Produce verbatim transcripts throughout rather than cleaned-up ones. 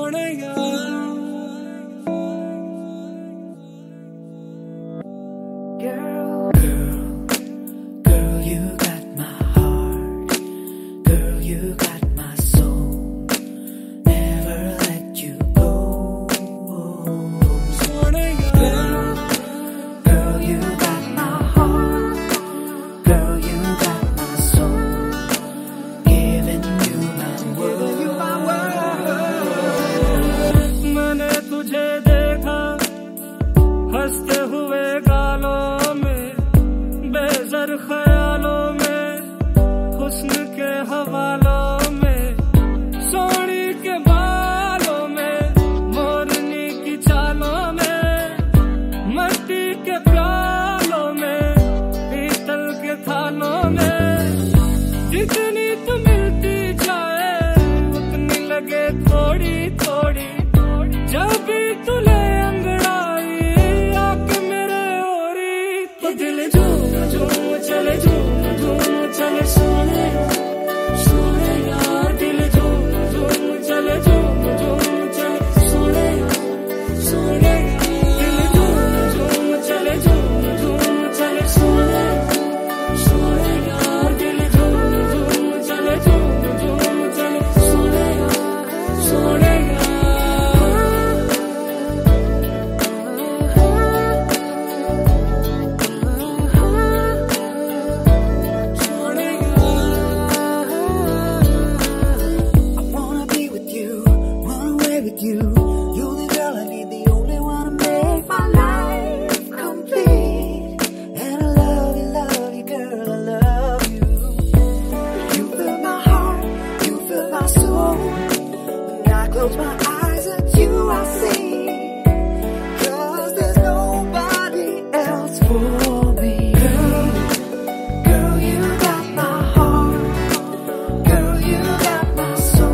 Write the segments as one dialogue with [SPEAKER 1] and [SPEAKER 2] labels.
[SPEAKER 1] सोने
[SPEAKER 2] Girl, girl, girl, you got my heart. Girl, you got my soul. Never let you go. Girl, girl, you got my heart. Girl, you got my soul. Giving you my world. You my world.
[SPEAKER 1] मैंने तुझे देखा हंसते हुए गालों में, बेज़र ख्यालों में, हुस्न के हवालों में, सोनी के बालों में, मोरनी की चालों में, मट्टी के प्यालों में, पीतल के थालों में। जितनी तू मिलती जाए उतनी लगे थोड़ी थोड़ी, जब भी तू ले अंगड़ाई आके मेरे ओरी, तो दिल झूम झूम चले झूम झूम चले सोने सोने यार, दिल झूम झूम चले झूम झूम चले सोने सोने, दिल झूम झूम चले झूम झूम चले सोने सोने यार, दिल झूम झूम चले झूम झूम चले सोने सोने यार।
[SPEAKER 2] With you, you're the girl I need, the only one to make my life complete. And I love you, love you, girl, I love you. You fill my heart, you fill my soul. When I close my eyes at you, I see. 'Cause there's nobody else for me. Girl, girl, you got my heart. Girl, you got my soul.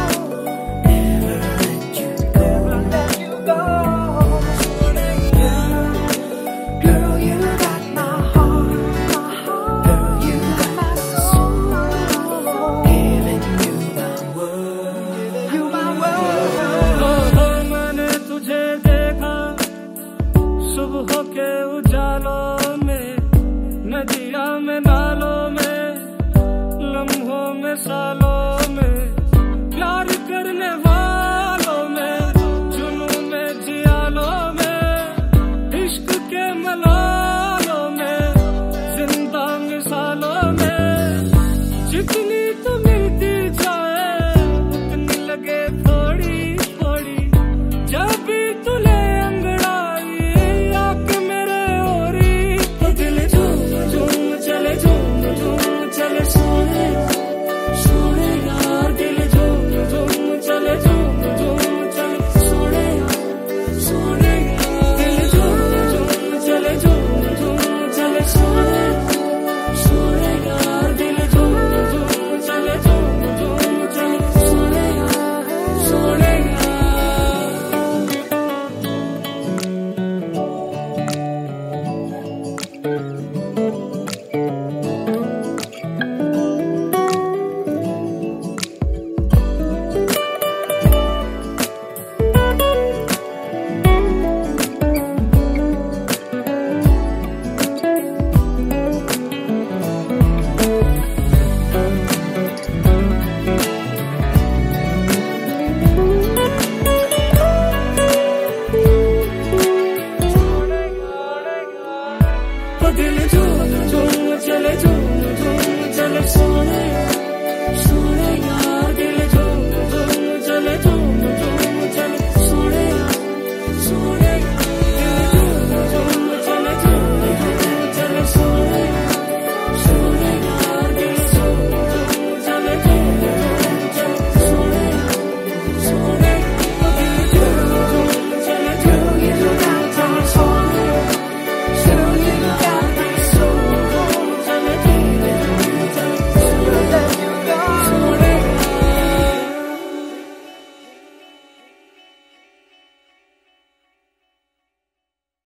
[SPEAKER 1] सुबह के उजालों में, नदिया में, नालों में, लम्हों में, सालों में, प्यार करने वालों में, जुनून में, जियालों में, इश्क के मलालों में, जिंदा मिसालों में, जितनी